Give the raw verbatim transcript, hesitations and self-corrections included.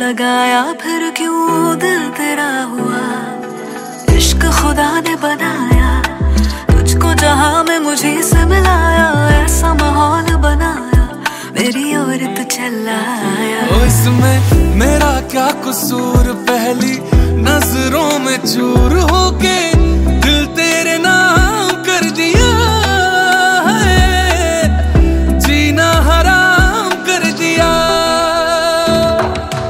लगाया फिर क्यों दिल तेरा हुआ। इश्क खुदा ने बनाया, तुझको जहां में मुझे से मिलाया। ऐसा माहौल बनाया, मेरी ओर तो चला आया। ओ इसमें मेरा क्या कसूर, पहली नजरों में चूर होके